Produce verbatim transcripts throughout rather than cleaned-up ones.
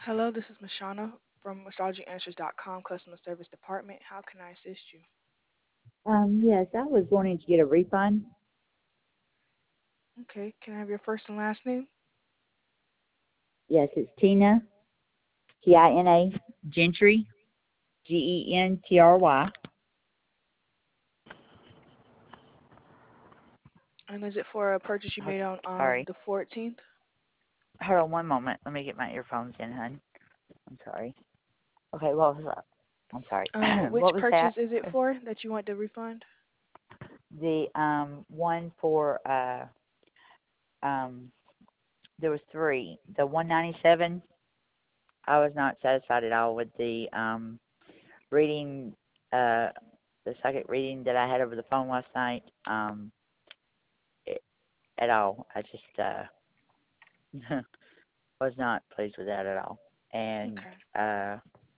Hello, this is Mashana from astrology answers dot com customer service department. How can I assist you? Um, yes, I was wanting to get a refund. Okay, can I have your first and last name? Yes, it's Tina, T I N A, Gentry, G E N T R Y. And is it for a purchase you Hold- made on um Sorry. the fourteenth? Hold on one moment. Let me get my earphones in, hon. I'm sorry. Okay, what was that? I'm sorry. Um, which What was that? purchase is it for that you want the refund? The um one for uh um there was three. The one ninety seven. I was not satisfied at all with the um reading uh the psychic reading that I had over the phone last night. Um, it, at all. I just uh was not pleased with that at all. And Okay. uh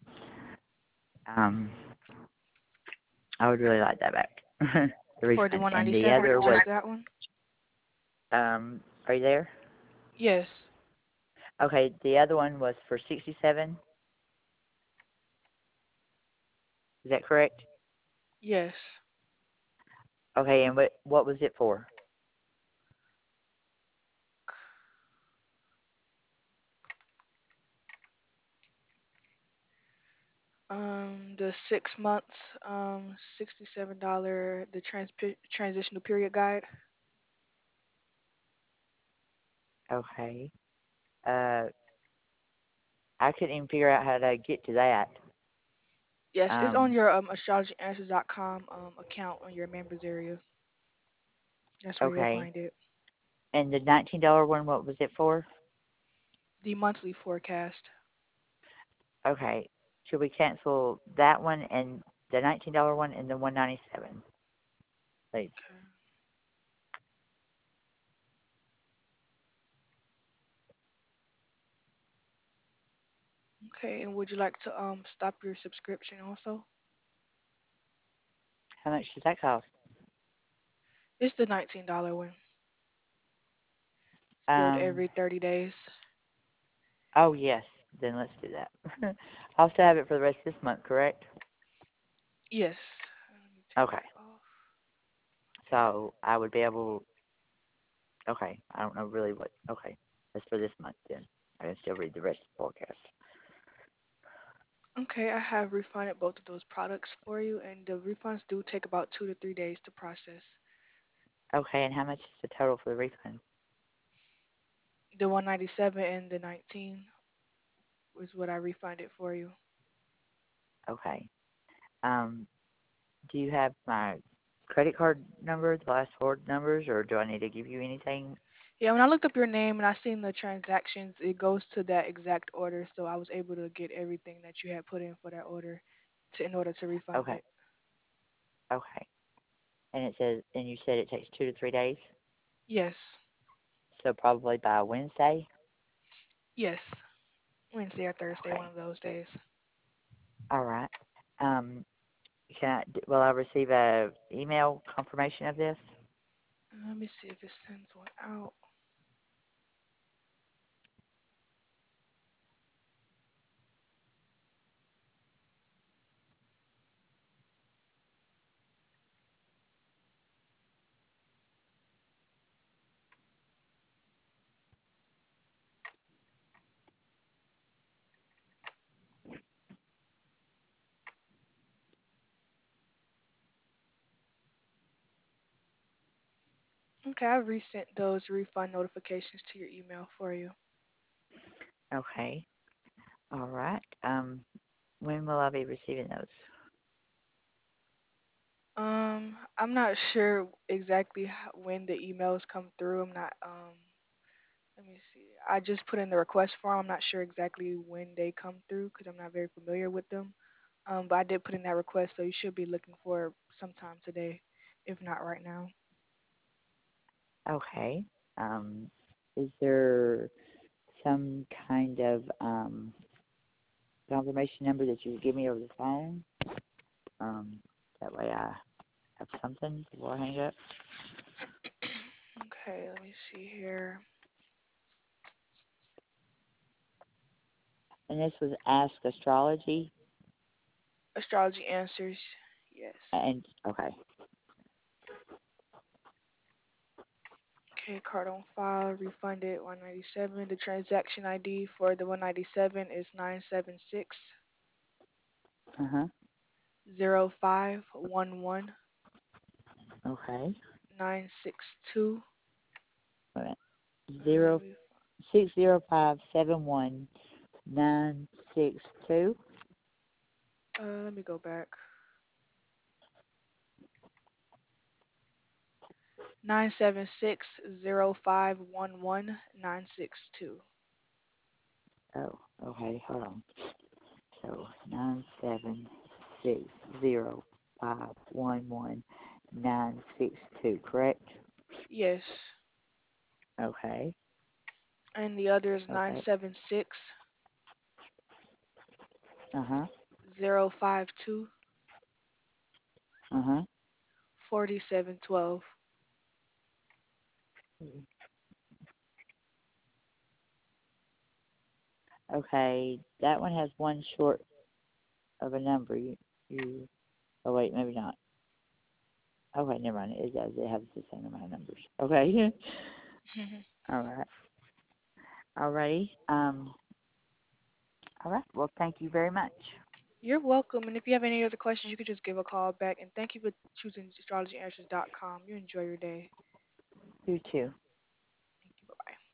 um I would really like that back. The For the refund. And the one ninety-seven, other was just that one? um are you there? Yes. Okay, the other one was for sixty seven. Is that correct? Yes. Okay, and what what was it for? Um, the six months, um, sixty-seven dollar the trans transitional period guide. Okay. Uh I couldn't even figure out how to get to that. Yes, it's on Um your um astrology answers dot com um account on your members area. That's where you'll okay. find it. And the nineteen dollar one, what was it for? The monthly forecast. Okay. Should we cancel that one and the nineteen dollar one and the one ninety seven, please? Okay. Okay, and would you like to um stop your subscription also? How much does that cost? It's the nineteen dollar one. It's billed Um every thirty days. oh yes, then let's do that. I'll still have it for the rest of this month, correct? Yes. Let me take Okay. that off. So I would be able okay, I don't know really what okay. That's for this month then. I can still read the rest of the forecast. Okay, I have refunded both of those products for you, and the refunds do take about two to three days to process. Okay, and how much is the total for the refund? The one ninety-seven and the nineteen was what I refunded for you. Okay. Um, do you have my credit card number, the last four numbers, or do I need to give you anything? Yeah, when I looked up your name and I seen the transactions, it goes to that exact order, so I was able to get everything that you had put in for that order to in order to refund Okay. it. Okay. And it says, and you said it takes two to three days, Yes. so probably by Wednesday. Yes. Wednesday or Thursday, one Okay. of those days. All right. Um, can I, d- will I receive a email confirmation of this? Let me see if it sends one out. Okay, I've resent those refund notifications to your email for you. Okay. All right. Um, when will I be receiving those? Um, I'm not sure exactly how, when the emails come through. I'm not um let me see. I just put in the request form. I'm not sure exactly when they come through because I'm not very familiar with them. Um, but I did put in that request, so you should be looking for sometime today, if not right now. Okay. Um, is there some kind of um, confirmation number that you could give me over the phone? Um, that way I have something before I hang up. Okay, let me see here. And this was Ask Astrology. Astrology answers. Yes. And okay. Okay, card on file, refunded one ninety-seven. The transaction I D for the one ninety-seven is nine seven six Uh huh. zero five one one Okay. nine six two. Wait a minute. Uh, let Zero me six zero five seven one nine six two. uh, let me go back. Nine seven six zero five one one nine six two. Oh, okay. Hold on. So nine seven six zero five one one nine six two. Correct. Yes. Okay. And the other is nine Okay. seven six Uh huh. zero five two Uh huh. forty seven twelve. Okay. That one has one short of a number. You. You. Oh wait, maybe not. Okay, never mind. It does. It has the same amount of numbers. Okay. All right. Alrighty. Um. All right. Well, thank you very much. You're welcome. And if you have any other questions, you could just give a call back. And thank you for choosing astrology answers dot com. You enjoy your day. You too.